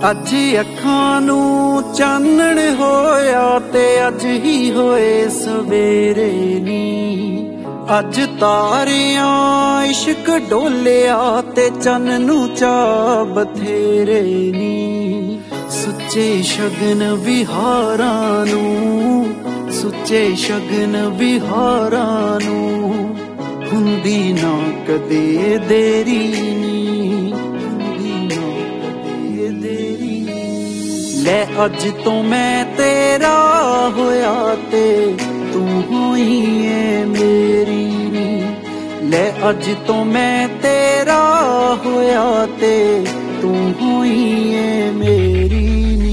ਅੱਜ ਅੱਖਾਂ ਨੂੰ ਚਾਨਣ ਹੋਇਆ ਤੇ ਅੱਜ ਹੀ ਹੋਏ ਸਵੇਰੇ ਨੀ। ਅੱਜ ਤਾਰਿਆਂ ਇਸ਼ਕ ਡੋਲਿਆ ਤੇ ਚੰਨ ਨੂੰ ਚਾ ਬਥੇਰੇ ਨੀ। ਸੁੱਚੇ ਸ਼ਗਨ ਵਿਹਾਰਾਂ ਨੂੰ, ਸੁੱਚੇ ਸ਼ਗਨ ਵਿਹਾਰਾਂ ਨੂੰ ਹੁੰਦੀ ਨਾ ਕਦੇ ਦੇਰੀ ਨੀ, ਹੁੰਦੀ ਨਾ ਕਦੇ ਦੇਰੀ ਨੀ। ਲੈ ਅੱਜ ਤੋਂ ਮੈਂ ਤੇਰਾ ਹੋਇਆ ਤੇ ਤੂੰ ਹੋਈ ਏ ਮੇਰੀ ਨੀ। ਲੈ ਅੱਜ ਤੋਂ ਮੈਂ ਤੇਰਾ ਹੋਇਆ ਤੇ ਤੂੰ ਹੋਈ ਏ ਮੇਰੀ ਨੀ।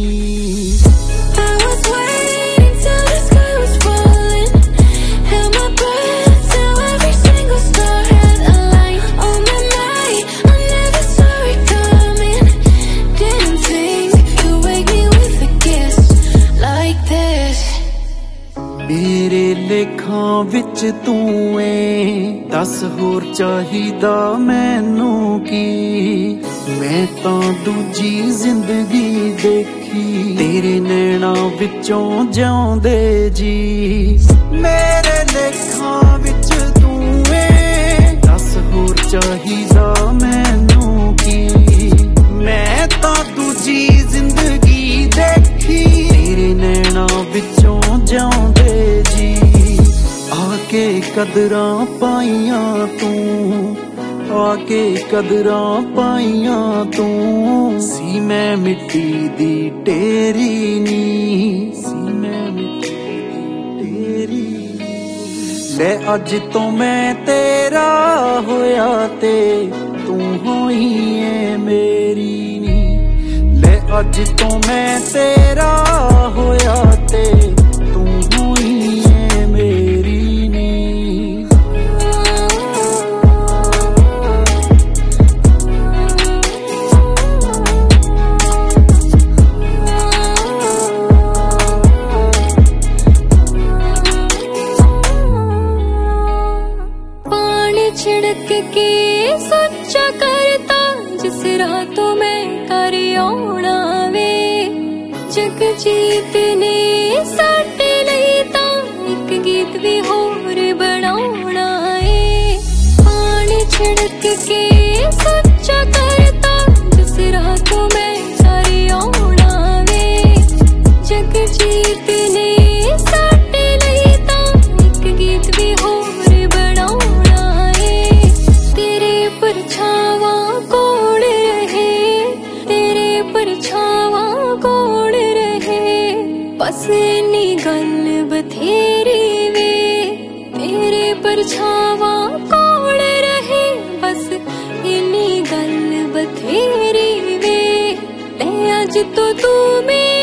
ਮੇਰੇ ਲੇਖਾਂ ਵਿੱਚ ਤੂੰ ਏ, ਦੱਸ ਹੋਰ ਚਾਹੀਦਾ ਮੈਨੂੰ ਕੀ। ਮੈਂ ਤਾਂ ਦੂਜੀ ਜ਼ਿੰਦਗੀ ਦੇਖੀ ਤੇਰੇ ਨੈਣਾਂ ਵਿੱਚੋਂ ਜਿਉਂਦੇ ਜੀ। ਮੇਰੇ ਲੇਖਾਂ ਵਿੱਚ ਤੂੰ ਏ, ਦੱਸ ਹੋਰ ਚਾਹੀਦਾ ਮੈਨੂੰ ਕੀ। ਮੈਂ ਤਾਂ ਦੂਜੀ ਜ਼ਿੰਦਗੀ ਦੇਖੀ ਤੇਰੇ ਨੈਣਾਂ ਵਿੱਚੋਂ ਜਿਉਂਦੇ ਜੀ। ਆ ਕੇ ਕਦਰਾਂ ਪਾਈਆਂ ਤੂੰ, ਆ ਕੇ ਕਦਰਾਂ ਪਾਈਆਂ ਤੂੰ। ਸੀ ਮੈਂ ਮਿੱਟੀ ਦੀ ਢੇਰੀ ਨੀ, ਸੀ ਮੈਂ ਮਿੱਟੀ ਦੀ ਢੇਰੀ ਨੀ। ਲੈ ਅੱਜ ਤੋਂ ਮੈਂ ਤੇਰਾ ਹੋਇਆ ਤੇ ਤੂੰ ਹੋਈ ਏ ਮੇਰੀ ਨੀ। ਲੈ ਅੱਜ ਤੋਂ ਮੈਂ ਤੇਰਾ ਹੋਇਆ ਤੇ ਤੂੰ ਹੋਈ ਏ ਮੇਰੀ ਨੀ। पानी छिड़क के सच्चा करता जिस रातों में कर आउणा वे। जगजीत ने साडे लई तां इक गीत भी होर बनाउणा ए। पानी छिड़क के सच्चा करता जिस रातों में कर आउणा वे। जगजीत ने साडे लई तां इक गीत भी होर बनाउणा ए। तेरे परछावां कोल रहे, तेरे परछावां कोल रहे, बस इन्नी गल बथेरी वे। तेरे परछावां कोल रहे, बस इन्नी गल बथेरी वे। ले अज तो तू मेरी